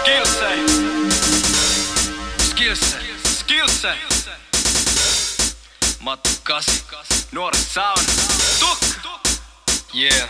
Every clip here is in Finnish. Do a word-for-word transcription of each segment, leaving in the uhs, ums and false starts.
Skillse. Skillse. Skillse. Matti Kasi. Nuori sauna. Tuk. Yeah.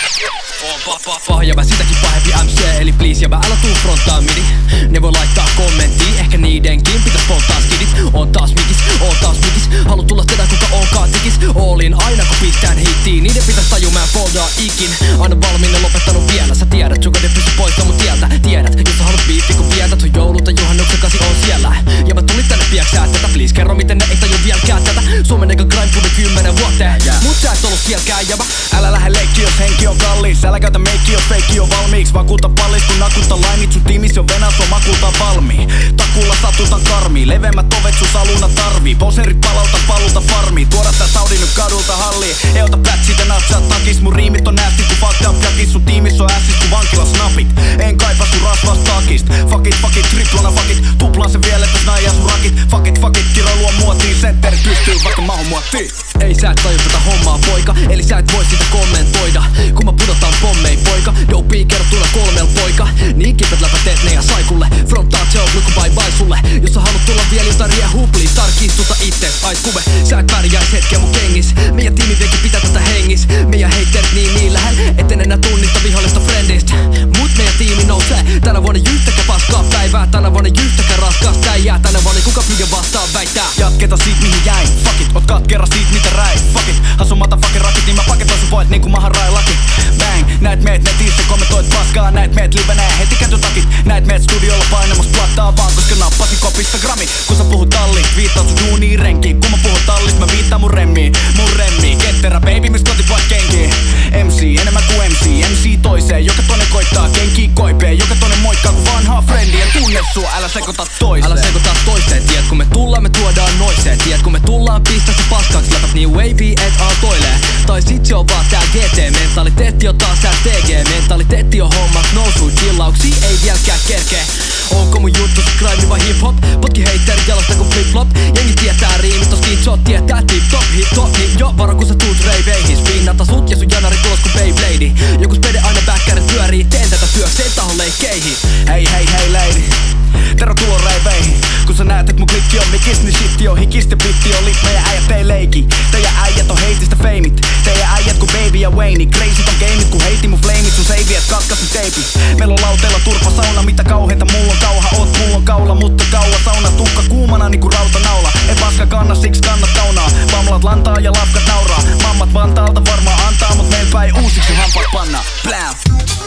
Oon pa pa paha ja mä sitäkin pahempi M C, eli please ja mä älä tuu fronttaa midi. Ne voi laittaa kommenttiin, ehkä niidenkin pitäis polttaa skidit. Oon taas mikis, oon taas mikis. Haluut tulla tehdä kuka onkaan tikis. Oolin aina kun pistään hittiin, niiden pitäis tajua mä en foldaa ikin. Aina valmiina lopettanut vielä, sä tiedät, sun kode pysty poistaa mut tieltä. Tiedät, jos sä haluat biitti kun vietät, sun joulut ja juhannuksen kasi on siellä. Ja mä tulin tänne pieksää tätä, please kerro miten ne ei taju vieläkään tätä. Suomen eikä grind puhunut kymmenen vuoteen, mut sä et ollut sielläkään jäbä. Älä lähde leikki jos henki on kallis. Älä käytä meikki jos feikki on valmiiksi. Vakuuta pallis kun nakutta laimit. Sun tiimis jo venää sua makulta valmii. Takulla satutan karmii. Leveämmät ovet sun saluna tarvii. Poserit palauta paluuta farmiin. Tuoda tää Saudi nyt kadulta halliin. Ei ota plätsit ja natsaa takis. Mun riimit on näästi kun fucked up jakis. Sun tiimis on ässis kun vankilas napit. En kaipa sun rasvas takist. Fuck it, fuck it, triplana fuck it. Tuplaan se vielä et naijaa sun rakit. Fuck it, fuck it, kiroilu on muotiin. Sentterit pystyy vaikka mahon muottiin. Ei sä et taju tätä hommaa poika, eli sä et voi sitä kommentoida. Kun mä pudotan pommei poika, dopii kerrottuna kolmel poika. Niin kipet läpä teet ne ja saikulle. Frontaa joke, luku bye bye sulle. Jos sä haluat tulla vielä jotain riehuu, please tarkistuta ittees, ait kuve. Sä et pärjäis hetkeä mun kengis. Meidän tiimi veki pitää tätä hengis. Meidän haterit niin niin lähellä, etten enää tunnista vihollista friendistä. Mut meidän tiimi nousee. Tänä vuonna jyhtäkä paskaa päivää. Tänä vuonna jyhtäkä raskaasta äijää. Tänä vuonna kuka pyyge vastaan väittää. Jatketa siitä mihin jäin. Fuck it, oot katkera siitä mitä räin. Fuck it, hasu motherfucking rakit, niin mä paketoin sun poet niinku maharai laki. Bang, näet meet netissä, kommentoit paskaa. Näet meet livenä heti kätötakit. Näet meet studiolla painamassa plattaa vaan koska nappasin kopista grami. Kun sä puhut tallit, viittaat sun duuniin renkiin. Kun mä puhun tallit, mä viittaan mun remmiin. Mun remmiin, ketterä baby, mis kotipuolet kenkiin. M C, enemmän kuin M C, M C toiseen. Joka toinen koittaa kenkii koipeen. Joka toinen moikkaa kun vanhaa friendiä. Tunne sua, älä sekoita toiseen. Älä sekoita toiseen, tiedät kun me tullaan me tuodaan noiseen. Tiedät kun me tullaan pistää se paskaksi. Läpät niin wavy et aaltoilee. Tai sit se on vaan tää G T-mentaliteetti on taas tää T G-mentaliteetti on hommat nousuu. Chillauksia ei vieläkään kerkee. Onko mun juttu se grime vai hip hop? Potki heitterit jalasta kun flip flop. Jengi tietää riimit tos skitsot tietää tip top hit top hit. Jo varo kun sä tuut reiveihin. Spinnata sut ja sun janari tulos kun Beyblade. Joku spede aina backkäret pyörii. Teen tätä työkseen tahon leikkeihin. Hei hei hei lady, tervetuloa reiveihin. Kun sä näet et mun klikki on mikis, niin shitti on hikistä bitti on lit. Meidän äijät ei leiki. Teidän äijät on heitistä feimit. Teidän äijät kun Baby ja Wayne. Crazyt on gameit kun heitti mun flameit. Sun seiviet katkas mun teipit. Meillä on lauteella turpa sauna. Mitä kauheinta mulla on kauha. Oot mulla on kaula mutta kauan sauna. Tukka kuumana niinku rautanaula. Et paska kanna siks kannat kaunaa. Pamlat lantaa ja lafkat nauraa. Mammat Vantaalta varmaan antaa mut meil päin uusiksi sun hampaat pannaa. Blam.